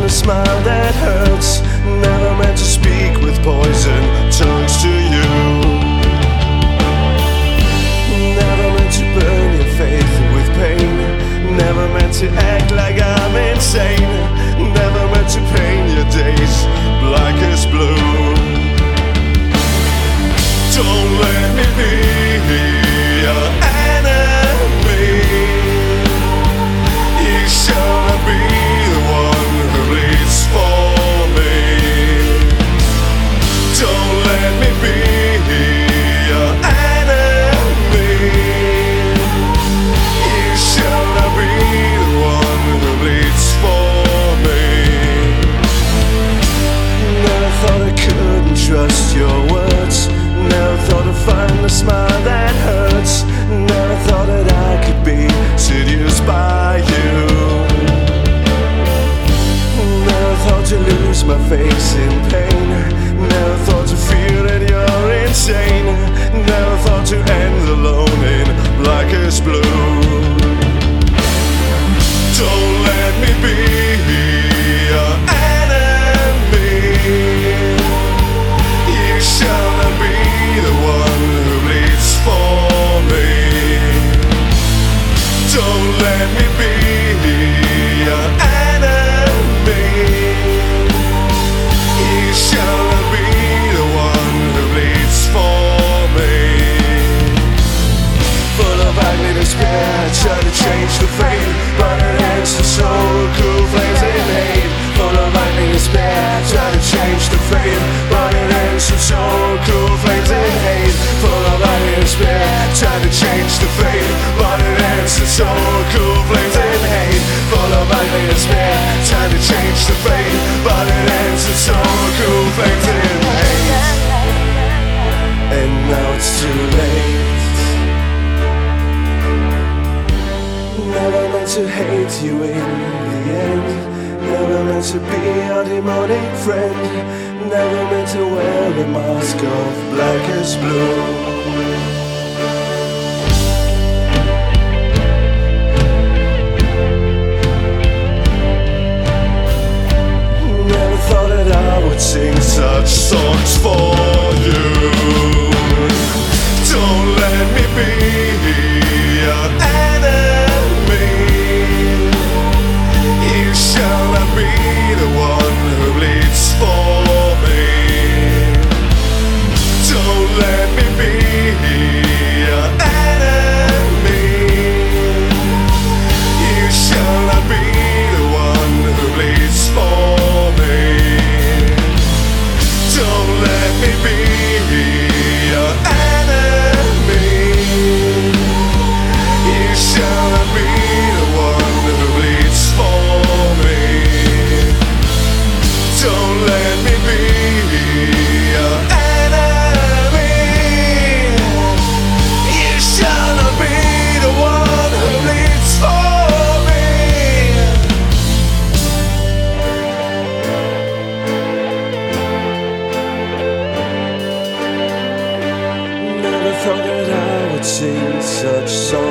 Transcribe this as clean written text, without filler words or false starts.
a smile that hurts. Never meant to speak with poison tongues to you. Never meant to burn your faith with pain. Never meant to act like I'm insane. Never meant to paint your days black as blue. Don't let me be your enemy. You shall not be the one who bleeds for me. Don't let me be your enemy. You shall not be the one who bleeds for me. Never thought I couldn't trust your words. Never thought I'd find a smile that hurts. Never thought that I could be seduced by you. Never thought to lose my face in pain. Never thought to feel that you're insane. Never thought to end alone in blackest blue. Don't let me be your enemy. You shall not be the one who bleeds for me. Don't let me be your enemy. You shall not be the one who bleeds for me. Full of agony, despair, I try to change the fate, but it ends in so cool flames in hate. Full of agony, despair, I try to change the fate, but it ends in so cool flames in hate. Full of agony, despair, I try to change the fate, but it ends in so cool flames in hate. Full of agony, despair, I try to change the fate, but it ends in so cool flames in hate. And now it's too late. Never meant to hate you in the end. Never meant to be your demonic friend. Never meant to wear a mask of blackest blue. Never thought that I would sing such songs for you. Don't let me be your enemy. You shall not be the one who bleeds for me. Don't let me be your enemy. You shall not be the one who bleeds for me. Don't let me be your enemy. You shall not be the one who bleeds for me. Don't let me be your enemy. You shall not be the one who bleeds for me. Never thought that I would sing such songs